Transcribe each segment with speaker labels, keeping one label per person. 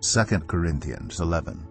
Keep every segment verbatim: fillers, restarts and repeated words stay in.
Speaker 1: Second Corinthians eleven.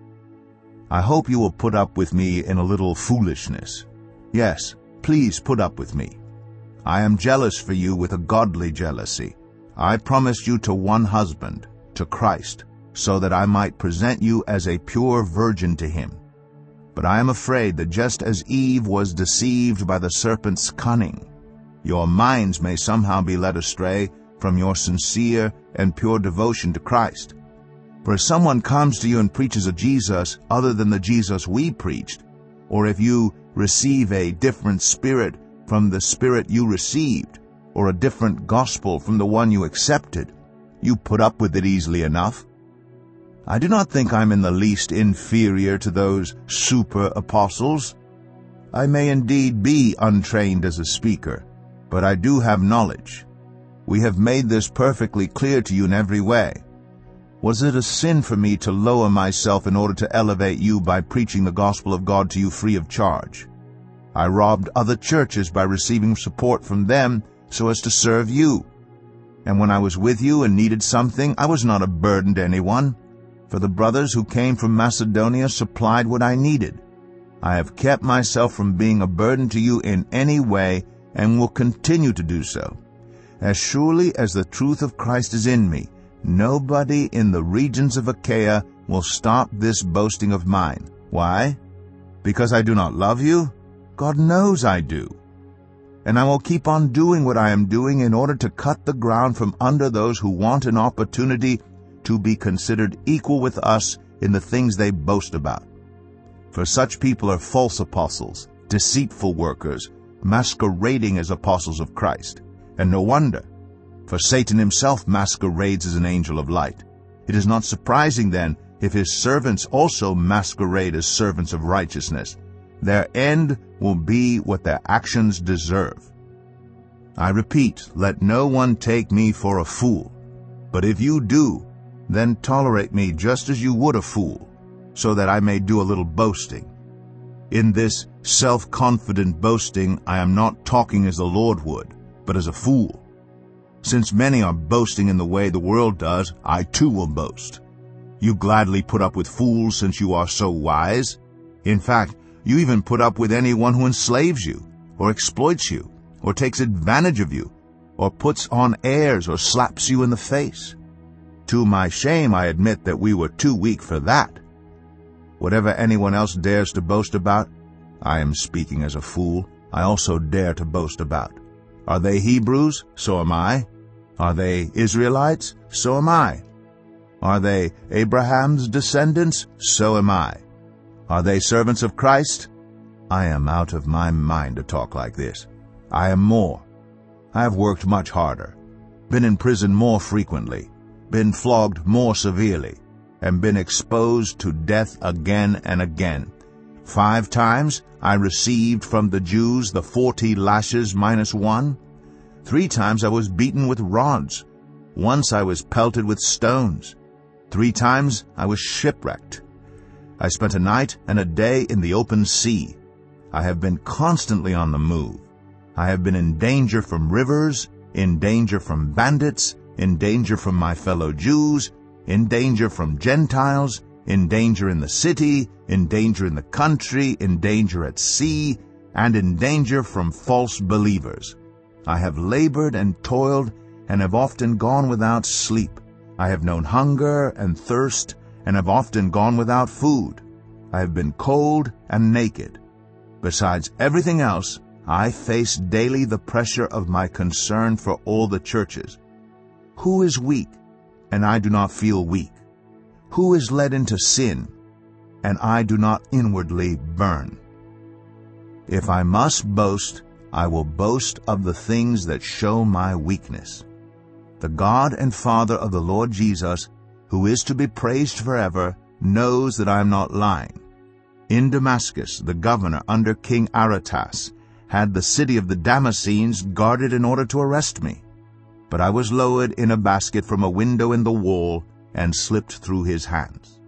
Speaker 1: I hope you will put up with me in a little foolishness. Yes, please put up with me. I am jealous for you with a godly jealousy. I promised you to one husband, to Christ, so that I might present you as a pure virgin to him. But I am afraid that just as Eve was deceived by the serpent's cunning, your minds may somehow be led astray from your sincere and pure devotion to Christ. For if someone comes to you and preaches a Jesus other than the Jesus we preached, or if you receive a different spirit from the spirit you received, or a different gospel from the one you accepted, you put up with it easily enough. I do not think I'm in the least inferior to those super apostles. I may indeed be untrained as a speaker, but I do have knowledge. We have made this perfectly clear to you in every way. Was it a sin for me to lower myself in order to elevate you by preaching the gospel of God to you free of charge? I robbed other churches by receiving support from them so as to serve you. And when I was with you and needed something, I was not a burden to anyone, for the brothers who came from Macedonia supplied what I needed. I have kept myself from being a burden to you in any way and will continue to do so. As surely as the truth of Christ is in me, nobody in the regions of Achaia will stop this boasting of mine. Why? Because I do not love you? God knows I do. And I will keep on doing what I am doing in order to cut the ground from under those who want an opportunity to be considered equal with us in the things they boast about. For such people are false apostles, deceitful workers, masquerading as apostles of Christ. And no wonder, for Satan himself masquerades as an angel of light. It is not surprising, then, if his servants also masquerade as servants of righteousness. Their end will be what their actions deserve. I repeat, let no one take me for a fool. But if you do, then tolerate me just as you would a fool, so that I may do a little boasting. In this self-confident boasting, I am not talking as the Lord would, but as a fool. Since many are boasting in the way the world does, I too will boast. You gladly put up with fools since you are so wise. In fact, you even put up with anyone who enslaves you, or exploits you, or takes advantage of you, or puts on airs or slaps you in the face. To my shame, I admit that we were too weak for that. Whatever anyone else dares to boast about, I am speaking as a fool, I also dare to boast about. Are they Hebrews? So am I. Are they Israelites? So am I. Are they Abraham's descendants? So am I. Are they servants of Christ? I am out of my mind to talk like this. I am more. I have worked much harder, been in prison more frequently, been flogged more severely, and been exposed to death again and again. Five times I received from the Jews the forty lashes minus one. Three times I was beaten with rods. Once I was pelted with stones. Three times I was shipwrecked. I spent a night and a day in the open sea. I have been constantly on the move. I have been in danger from rivers, in danger from bandits, in danger from my fellow Jews, in danger from Gentiles, in danger in the city, in danger in the country, in danger at sea, and in danger from false believers. I have labored and toiled and have often gone without sleep. I have known hunger and thirst and have often gone without food. I have been cold and naked. Besides everything else, I face daily the pressure of my concern for all the churches. Who is weak, and I do not feel weak? Who is led into sin, and I do not inwardly burn? If I must boast, I will boast of the things that show my weakness. The God and Father of the Lord Jesus, who is to be praised forever, knows that I am not lying. In Damascus, the governor under King Aretas had the city of the Damascenes guarded in order to arrest me. But I was lowered in a basket from a window in the wall and slipped through his hands.